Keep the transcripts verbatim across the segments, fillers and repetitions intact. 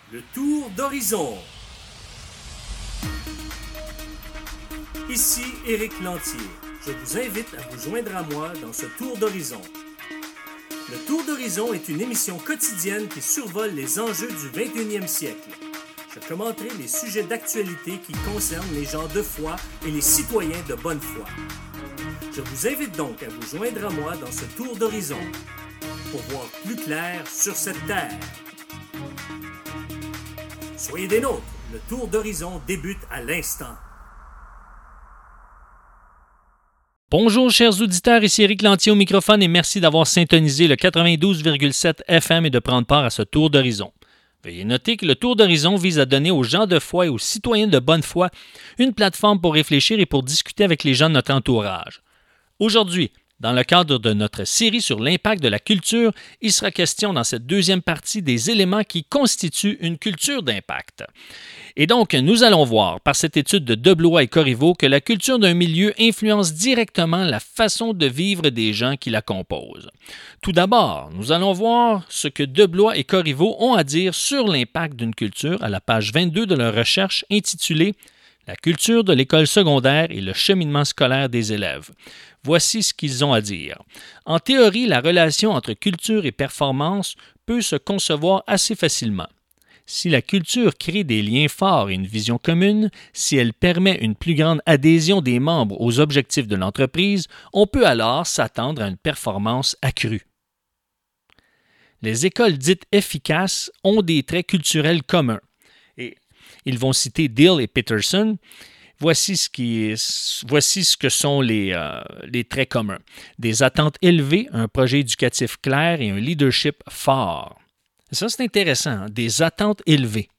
Le tour d'horizon. Ici Éric Lantier. Je vous invite à vous joindre à moi dans ce tour d'horizon. Le tour d'horizon est une émission quotidienne qui survole les enjeux du vingt et unième siècle. Je commenterai les sujets d'actualité qui concernent les gens de foi et les citoyens de bonne foi. Je vous invite donc à vous joindre à moi dans ce tour d'horizon pour voir plus clair sur cette terre. Soyez des nôtres, le tour d'horizon débute à l'instant. Bonjour chers auditeurs, ici Éric Lantier au microphone et merci d'avoir syntonisé le quatre-vingt-douze virgule sept F M et de prendre part à ce tour d'horizon. Veuillez noter que le tour d'horizon vise à donner aux gens de foi et aux citoyens de bonne foi une plateforme pour réfléchir et pour discuter avec les gens de notre entourage. Aujourd'hui, dans le cadre de notre série sur l'impact de la culture, il sera question dans cette deuxième partie des éléments qui constituent une culture d'impact. Et donc, nous allons voir par cette étude de Deblois et Corriveau que la culture d'un milieu influence directement la façon de vivre des gens qui la composent. Tout d'abord, nous allons voir ce que Deblois et Corriveau ont à dire sur l'impact d'une culture à la page vingt-deux de leur recherche intitulée « La culture de l'école secondaire et le cheminement scolaire des élèves ». Voici ce qu'ils ont à dire. En théorie, la relation entre culture et performance peut se concevoir assez facilement. Si la culture crée des liens forts et une vision commune, si elle permet une plus grande adhésion des membres aux objectifs de l'entreprise, on peut alors s'attendre à une performance accrue. Les écoles dites efficaces ont des traits culturels communs. Et ils vont citer Dill et Peterson. Voici ce, qui est, voici ce que sont les, euh, les traits communs. Des attentes élevées, un projet éducatif clair et un leadership fort. Ça, c'est intéressant, hein? Des attentes élevées.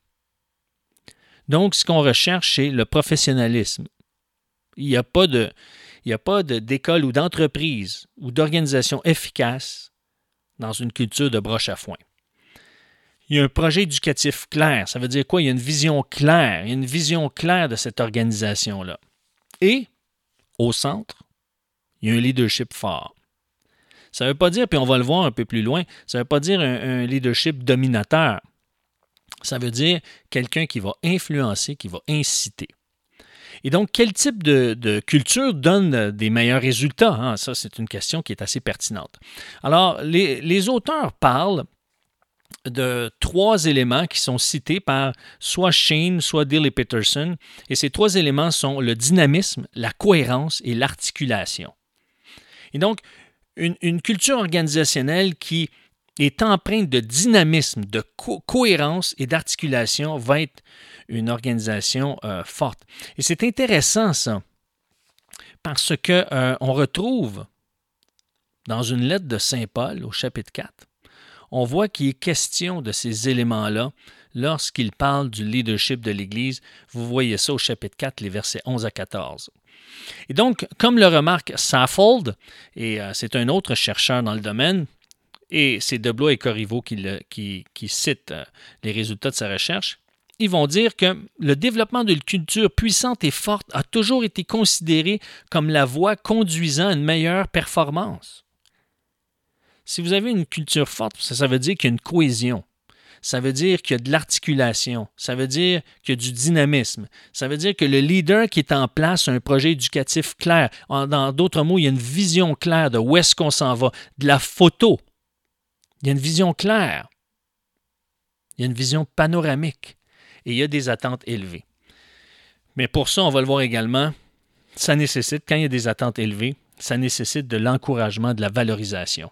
Donc, ce qu'on recherche, c'est le professionnalisme. Il n'y a pas de, il n'y a pas de, d'école ou d'entreprise ou d'organisation efficace dans une culture de broche à foin. Il y a un projet éducatif clair. Ça veut dire quoi? Il y a une vision claire. Il y a une vision claire de cette organisation-là. Et, au centre, il y a un leadership fort. Ça ne veut pas dire, puis on va le voir un peu plus loin, ça ne veut pas dire un, un leadership dominateur. Ça veut dire quelqu'un qui va influencer, qui va inciter. Et donc, quel type de, de culture donne des meilleurs résultats? Hein? Ça, c'est une question qui est assez pertinente. Alors, les, les auteurs parlent de trois éléments qui sont cités par soit Shane, soit Dill et Peterson. Et ces trois éléments sont le dynamisme, la cohérence et l'articulation. Et donc, une, une culture organisationnelle qui est empreinte de dynamisme, de co- cohérence et d'articulation va être une organisation euh, forte. Et c'est intéressant ça, parce qu'on euh, retrouve dans une lettre de Saint Paul au chapitre quatre, on voit qu'il est question de ces éléments-là lorsqu'il parle du leadership de l'Église. Vous voyez ça au chapitre quatre, les versets onze à quatorze. Et donc, comme le remarque Saffold, et euh, c'est un autre chercheur dans le domaine, et c'est Deblois et Corriveau qui, le, qui, qui citent euh, les résultats de sa recherche, ils vont dire que le développement d'une culture puissante et forte a toujours été considéré comme la voie conduisant à une meilleure performance. Si vous avez une culture forte, ça, ça veut dire qu'il y a une cohésion. Ça veut dire qu'il y a de l'articulation. Ça veut dire qu'il y a du dynamisme. Ça veut dire que le leader qui est en place a un projet éducatif clair. En, dans d'autres mots, il y a une vision claire de où est-ce qu'on s'en va. De la photo. Il y a une vision claire. Il y a une vision panoramique. Et il y a des attentes élevées. Mais pour ça, on va le voir également, ça nécessite, quand il y a des attentes élevées, ça nécessite de l'encouragement, de la valorisation.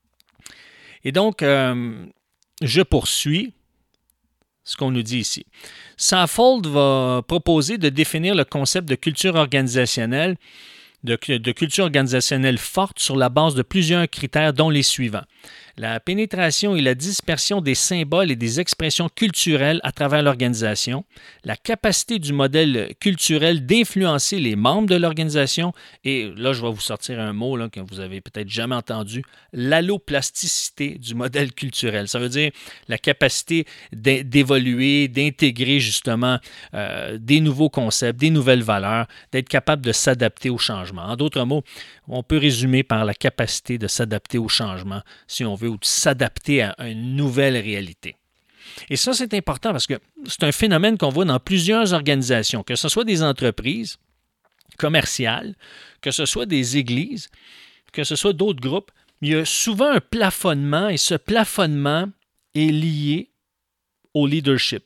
Et donc, euh, je poursuis ce qu'on nous dit ici. Saffold va proposer de définir le concept de culture organisationnelle, de, de culture organisationnelle forte sur la base de plusieurs critères, dont les suivants. La pénétration et la dispersion des symboles et des expressions culturelles à travers l'organisation, la capacité du modèle culturel d'influencer les membres de l'organisation, et là, je vais vous sortir un mot là, que vous avez peut-être jamais entendu, l'alloplasticité du modèle culturel. Ça veut dire la capacité d'évoluer, d'intégrer justement euh, des nouveaux concepts, des nouvelles valeurs, d'être capable de s'adapter au changement. En d'autres mots, on peut résumer par la capacité de s'adapter au changement, si on veut, ou de s'adapter à une nouvelle réalité. Et ça, c'est important parce que c'est un phénomène qu'on voit dans plusieurs organisations, que ce soit des entreprises commerciales, que ce soit des églises, que ce soit d'autres groupes. Il y a souvent un plafonnement et ce plafonnement est lié au leadership.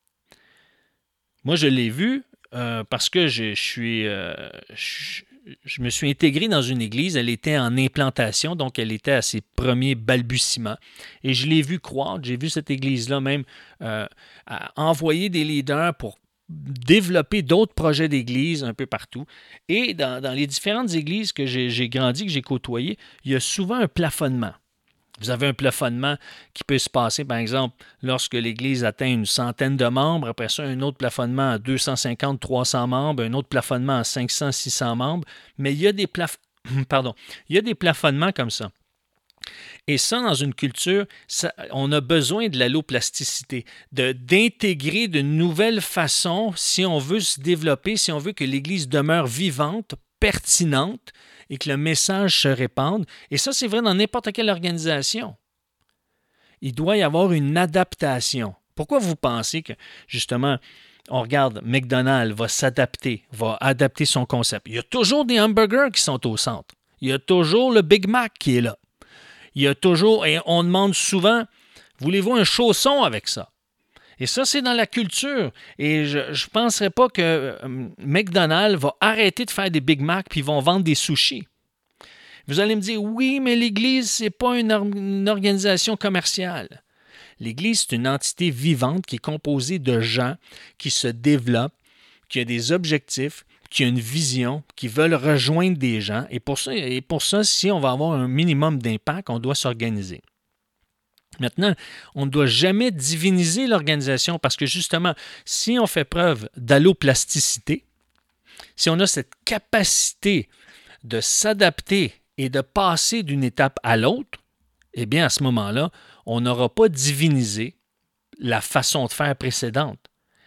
Moi, je l'ai vu euh, parce que je, je suis... Euh, je, Je me suis intégré dans une église, elle était en implantation, donc elle était à ses premiers balbutiements. Et je l'ai vu croître, j'ai vu cette église-là même euh, envoyer des leaders pour développer d'autres projets d'église un peu partout. Et dans, dans les différentes églises que j'ai, j'ai grandi, que j'ai côtoyées, il y a souvent un plafonnement. Vous avez un plafonnement qui peut se passer, par exemple, lorsque l'Église atteint une centaine de membres, après ça, un autre plafonnement à deux cent cinquante, trois cents membres, un autre plafonnement à cinq cents, six cents membres, mais il y a des, plaf... Pardon. Il y a des plafonnements comme ça. Et ça, dans une culture, ça, on a besoin de l'alloplasticité, de, d'intégrer de nouvelles façons si on veut se développer, si on veut que l'Église demeure vivante, pertinente, et que le message se répande. Et ça, c'est vrai dans n'importe quelle organisation. Il doit y avoir une adaptation. Pourquoi vous pensez que, justement, on regarde, McDonald's va s'adapter, va adapter son concept? Il y a toujours des hamburgers qui sont au centre. Il y a toujours le Big Mac qui est là. Il y a toujours, et on demande souvent, voulez-vous un chausson avec ça? Et ça, c'est dans la culture. Et je ne penserais pas que euh, McDonald's va arrêter de faire des Big Mac puis ils vont vendre des sushis. Vous allez me dire, oui, mais l'Église, ce n'est pas une, or- une organisation commerciale. L'Église, c'est une entité vivante qui est composée de gens qui se développent, qui ont des objectifs, qui ont une vision, qui veulent rejoindre des gens. Et pour ça, et pour ça, si on va avoir un minimum d'impact, on doit s'organiser. Maintenant, on ne doit jamais diviniser l'organisation parce que justement, si on fait preuve d'alloplasticité, si on a cette capacité de s'adapter et de passer d'une étape à l'autre, eh bien, à ce moment-là, on n'aura pas divinisé la façon de faire précédente.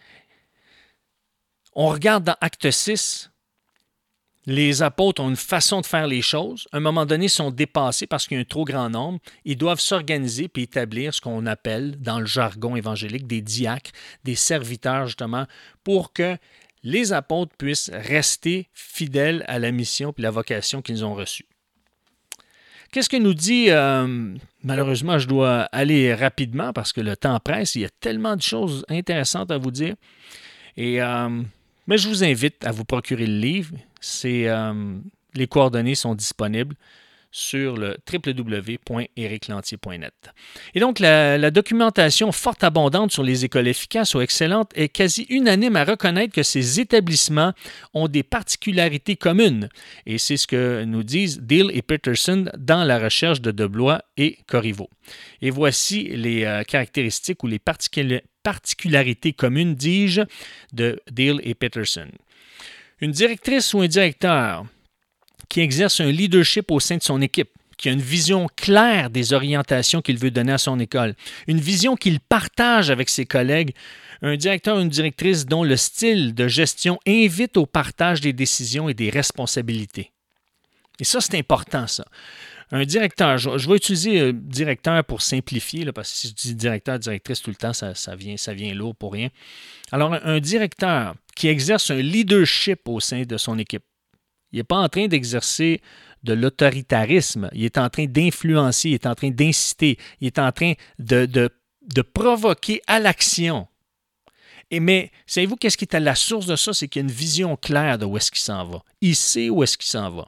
On regarde dans Acte six, les apôtres ont une façon de faire les choses. À un moment donné, ils sont dépassés parce qu'il y a un trop grand nombre. Ils doivent s'organiser et établir ce qu'on appelle, dans le jargon évangélique, des diacres, des serviteurs, justement, pour que les apôtres puissent rester fidèles à la mission et la vocation qu'ils ont reçue. Qu'est-ce que nous dit, euh, malheureusement, je dois aller rapidement parce que le temps presse, il y a tellement de choses intéressantes à vous dire. Et... Euh, Mais je vous invite à vous procurer le livre. C'est, euh, les coordonnées sont disponibles sur le w w w point éric lantier point net. Et donc, la, la documentation forte abondante sur les écoles efficaces ou excellentes est quasi unanime à reconnaître que ces établissements ont des particularités communes. Et c'est ce que nous disent Deal et Peterson dans la recherche de Deblois et Corriveau. Et voici les euh, caractéristiques ou les particularités particularités communes, dis-je, de Deal et Peterson. Une directrice ou un directeur qui exerce un leadership au sein de son équipe, qui a une vision claire des orientations qu'il veut donner à son école, une vision qu'il partage avec ses collègues, un directeur ou une directrice dont le style de gestion invite au partage des décisions et des responsabilités. Et ça, c'est important, ça. Un directeur, je, je vais utiliser euh, directeur pour simplifier, là, parce que si je dis directeur, directrice tout le temps, ça, ça, vient, ça vient lourd pour rien. Alors, un, un directeur qui exerce un leadership au sein de son équipe, il n'est pas en train d'exercer de l'autoritarisme, il est en train d'influencer, il est en train d'inciter, il est en train de, de, de provoquer à l'action. Et mais, savez-vous qu'est-ce qui est à la source de ça? C'est qu'il y a une vision claire de où est-ce qu'il s'en va. Il sait où est-ce qu'il s'en va.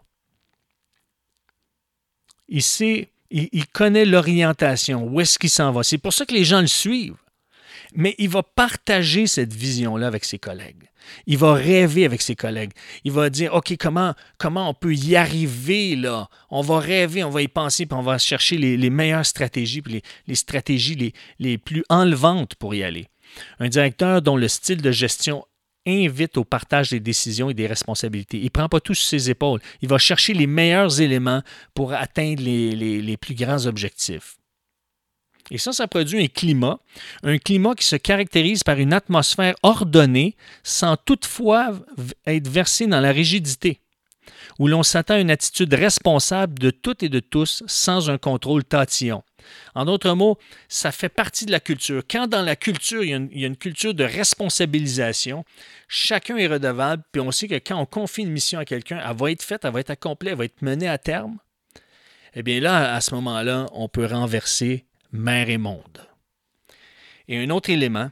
Il sait, il, il connaît l'orientation, où est-ce qu'il s'en va. C'est pour ça que les gens le suivent. Mais il va partager cette vision-là avec ses collègues. Il va rêver avec ses collègues. Il va dire, OK, comment, comment on peut y arriver, là? On va rêver, on va y penser, puis on va chercher les, les meilleures stratégies, puis les, les stratégies les, les plus enlevantes pour y aller. Un directeur dont le style de gestion invite au partage des décisions et des responsabilités. Il ne prend pas tout sur ses épaules. Il va chercher les meilleurs éléments pour atteindre les, les, les plus grands objectifs. Et ça, ça produit un climat, un climat qui se caractérise par une atmosphère ordonnée sans toutefois être versé dans la rigidité. où l'on s'attend à une attitude responsable de toutes et de tous sans un contrôle tatillon. En d'autres mots, ça fait partie de la culture. Quand dans la culture, il y a une, il y a une culture de responsabilisation, chacun est redevable, puis on sait que quand on confie une mission à quelqu'un, elle va être faite, elle va être accomplie, elle va être menée à terme. Eh bien là, à ce moment-là, on peut renverser mer et monde. Et un autre élément,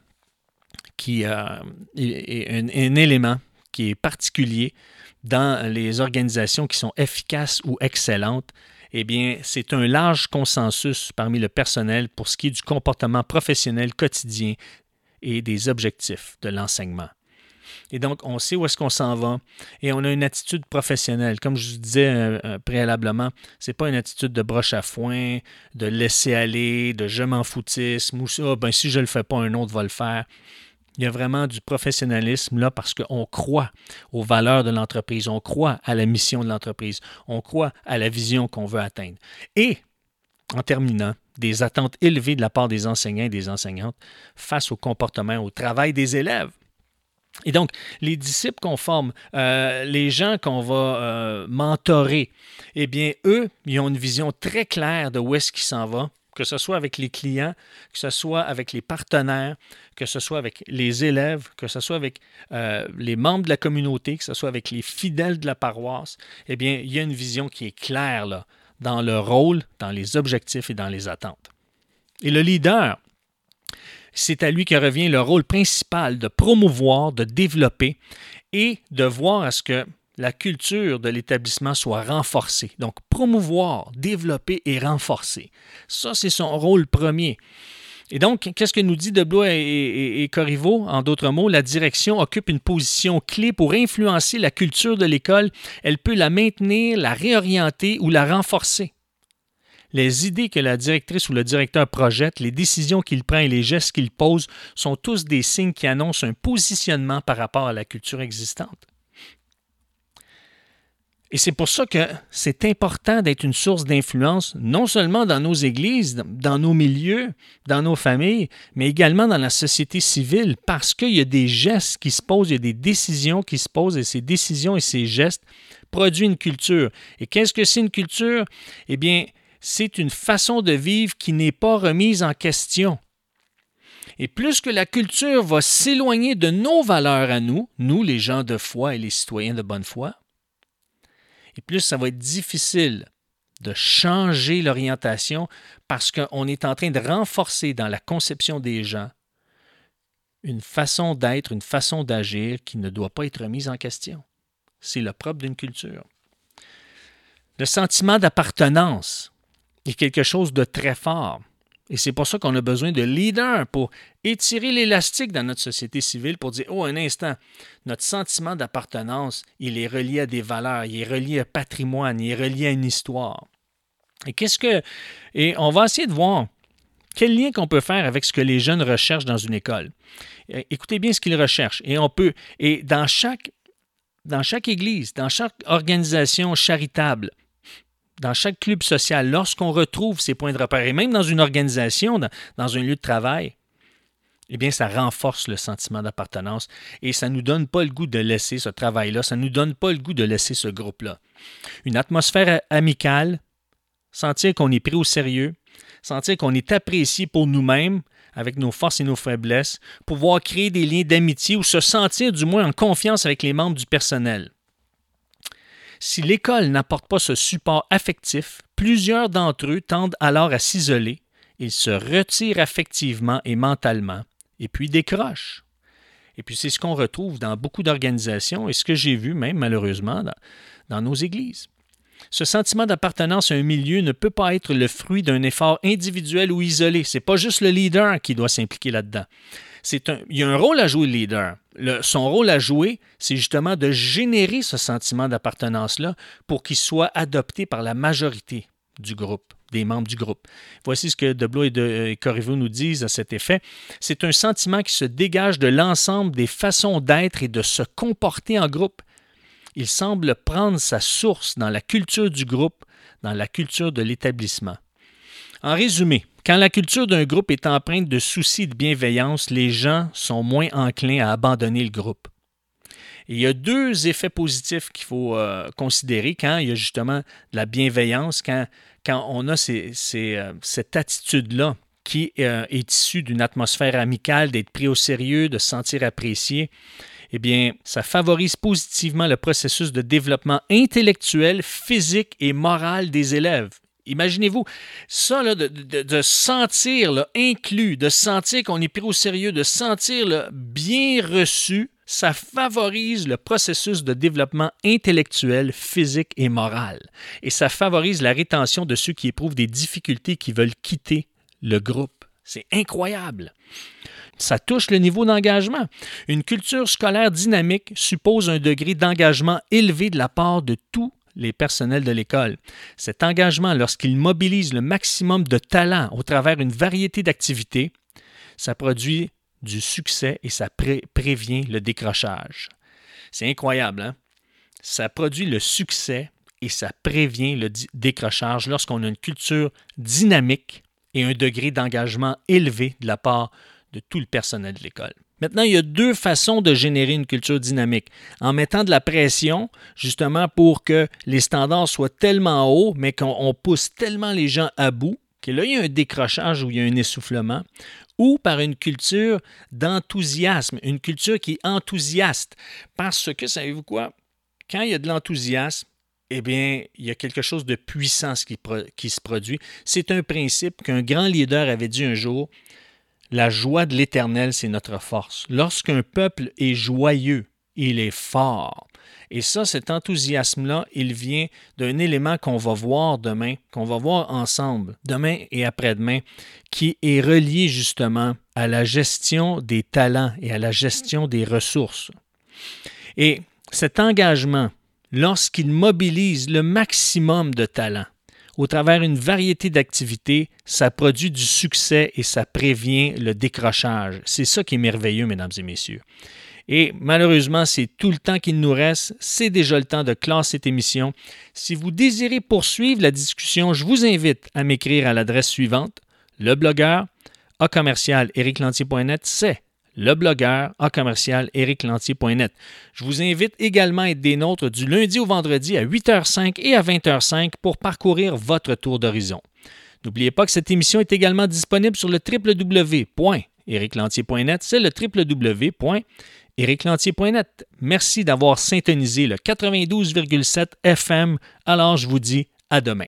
qui euh, est un, un élément qui est particulier dans les organisations qui sont efficaces ou excellentes, eh bien, c'est un large consensus parmi le personnel pour ce qui est du comportement professionnel quotidien et des objectifs de l'enseignement. Et donc, on sait où est-ce qu'on s'en va et on a une attitude professionnelle. Comme je vous disais euh, préalablement, ce n'est pas une attitude de broche à foin, de laisser aller, de je m'en foutisme ou ça, ben, si je ne le fais pas, un autre va le faire. Il y a vraiment du professionnalisme là parce qu'on croit aux valeurs de l'entreprise, on croit à la mission de l'entreprise, on croit à la vision qu'on veut atteindre. Et, en terminant, des attentes élevées de la part des enseignants et des enseignantes face au comportement, au travail des élèves. Et donc, les disciples qu'on forme, euh, les gens qu'on va euh, mentorer, eh bien, eux, ils ont une vision très claire de où est-ce qu'ils s'en vont, que ce soit avec les clients, que ce soit avec les partenaires, que ce soit avec les élèves, que ce soit avec euh, les membres de la communauté, que ce soit avec les fidèles de la paroisse, eh bien, il y a une vision qui est claire là, dans le rôle, dans les objectifs et dans les attentes. Et le leader, c'est à lui que revient le rôle principal de promouvoir, de développer et de voir à ce que la culture de l'établissement soit renforcée. Donc, promouvoir, développer et renforcer. Ça, c'est son rôle premier. Et donc, qu'est-ce que nous dit Deblois et, et, et Corriveau? En d'autres mots, la direction occupe une position clé pour influencer la culture de l'école. Elle peut la maintenir, la réorienter ou la renforcer. Les idées que la directrice ou le directeur projette, les décisions qu'il prend et les gestes qu'il pose sont tous des signes qui annoncent un positionnement par rapport à la culture existante. Et c'est pour ça que c'est important d'être une source d'influence, non seulement dans nos églises, dans nos milieux, dans nos familles, mais également dans la société civile, parce qu'il y a des gestes qui se posent, il y a des décisions qui se posent, et ces décisions et ces gestes produisent une culture. Et qu'est-ce que c'est une culture? Eh bien, c'est une façon de vivre qui n'est pas remise en question. Et plus que la culture va s'éloigner de nos valeurs à nous, nous les gens de foi et les citoyens de bonne foi, et plus ça va être difficile de changer l'orientation parce qu'on est en train de renforcer dans la conception des gens une façon d'être, une façon d'agir qui ne doit pas être remise en question. C'est le propre d'une culture. Le sentiment d'appartenance est quelque chose de très fort. Et c'est pour ça qu'on a besoin de leaders pour étirer l'élastique dans notre société civile pour dire « Oh, un instant, notre sentiment d'appartenance, il est relié à des valeurs, il est relié à un patrimoine, il est relié à une histoire. » Et qu'est-ce que... Et on va essayer de voir quel lien qu'on peut faire avec ce que les jeunes recherchent dans une école. Écoutez bien ce qu'ils recherchent. Et on peut... Et dans chaque, dans chaque église, dans chaque organisation charitable, dans chaque club social, lorsqu'on retrouve ces points de repère, et même dans une organisation, dans, dans un lieu de travail, eh bien, ça renforce le sentiment d'appartenance et ça ne nous donne pas le goût de laisser ce travail-là, ça ne nous donne pas le goût de laisser ce groupe-là. Une atmosphère amicale, sentir qu'on est pris au sérieux, sentir qu'on est apprécié pour nous-mêmes, avec nos forces et nos faiblesses, pouvoir créer des liens d'amitié ou se sentir du moins en confiance avec les membres du personnel. Si l'école n'apporte pas ce support affectif, plusieurs d'entre eux tendent alors à s'isoler, ils se retirent affectivement et mentalement, et puis décrochent. Et puis c'est ce qu'on retrouve dans beaucoup d'organisations et ce que j'ai vu même malheureusement dans, dans nos églises. Ce sentiment d'appartenance à un milieu ne peut pas être le fruit d'un effort individuel ou isolé. Ce n'est pas juste le leader qui doit s'impliquer là-dedans. C'est un, il y a un rôle à jouer, le leader. Le, son rôle à jouer, c'est justement de générer ce sentiment d'appartenance-là pour qu'il soit adopté par la majorité du groupe, des membres du groupe. Voici ce que Deblois et, de, et Corriveau nous disent à cet effet. C'est un sentiment qui se dégage de l'ensemble des façons d'être et de se comporter en groupe. Il semble prendre sa source dans la culture du groupe, dans la culture de l'établissement. En résumé, quand la culture d'un groupe est empreinte de soucis de bienveillance, les gens sont moins enclins à abandonner le groupe. Et il y a deux effets positifs qu'il faut euh, considérer quand il y a justement de la bienveillance, quand, quand on a ces, ces, euh, cette attitude-là qui euh, est issue d'une atmosphère amicale, d'être pris au sérieux, de se sentir apprécié. Eh bien, ça favorise positivement le processus de développement intellectuel, physique et moral des élèves. Imaginez-vous, ça, là, de, de, de sentir là, inclus, de sentir qu'on est pris au sérieux, de sentir là, bien reçu, ça favorise le processus de développement intellectuel, physique et moral. Et ça favorise la rétention de ceux qui éprouvent des difficultés qui veulent quitter le groupe. C'est incroyable. Ça touche le niveau d'engagement. Une culture scolaire dynamique suppose un degré d'engagement élevé de la part de tous les personnels de l'école. Cet engagement, lorsqu'il mobilise le maximum de talent au travers d'une variété d'activités, ça produit du succès et ça pré- prévient le décrochage. C'est incroyable, hein? Ça produit le succès et ça prévient le di- décrochage lorsqu'on a une culture dynamique et un degré d'engagement élevé de la part de tout le personnel de l'école. Maintenant, il y a deux façons de générer une culture dynamique. En mettant de la pression, justement pour que les standards soient tellement hauts, mais qu'on on pousse tellement les gens à bout, que là, il y a un décrochage ou il y a un essoufflement, ou par une culture d'enthousiasme, une culture qui est enthousiaste. Parce que, savez-vous quoi? Quand il y a de l'enthousiasme, eh bien, il y a quelque chose de puissant qui, pro- qui se produit. C'est un principe qu'un grand leader avait dit un jour, « La joie de l'Éternel, c'est notre force. Lorsqu'un peuple est joyeux, il est fort. » Et ça, cet enthousiasme-là, il vient d'un élément qu'on va voir demain, qu'on va voir ensemble, demain et après-demain, qui est relié justement à la gestion des talents et à la gestion des ressources. Et cet engagement, lorsqu'il mobilise le maximum de talents au travers d'une variété d'activités, ça produit du succès et ça prévient le décrochage. C'est ça qui est merveilleux, mesdames et messieurs. Et malheureusement, c'est tout le temps qu'il nous reste. C'est déjà le temps de clore cette émission. Si vous désirez poursuivre la discussion, je vous invite à m'écrire à l'adresse suivante, le blogueur a commercial eric lantier point net, c'est le blogueur a commercial eric lantier point net. Je vous invite également à être des nôtres du lundi au vendredi à huit heures cinq et à vingt heures cinq pour parcourir votre tour d'horizon. N'oubliez pas que cette émission est également disponible sur le w w w point eric lantier point net. C'est le w w w point eric lantier point net. Merci d'avoir syntonisé le quatre-vingt-douze virgule sept F M. Alors, je vous dis à demain.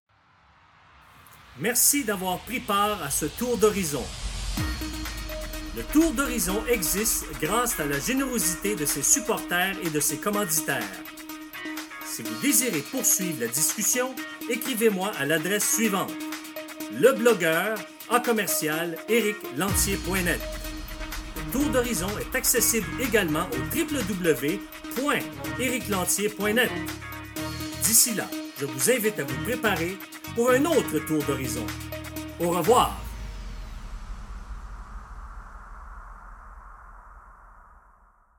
Merci d'avoir pris part à ce tour d'horizon. Le Tour d'horizon existe grâce à la générosité de ses supporters et de ses commanditaires. Si vous désirez poursuivre la discussion, écrivez-moi à l'adresse suivante, le blogueur a commercial eric lantier point net. Le Tour d'horizon est accessible également au w w w point eric lantier point net. D'ici là, je vous invite à vous préparer pour un autre tour d'horizon. Au revoir!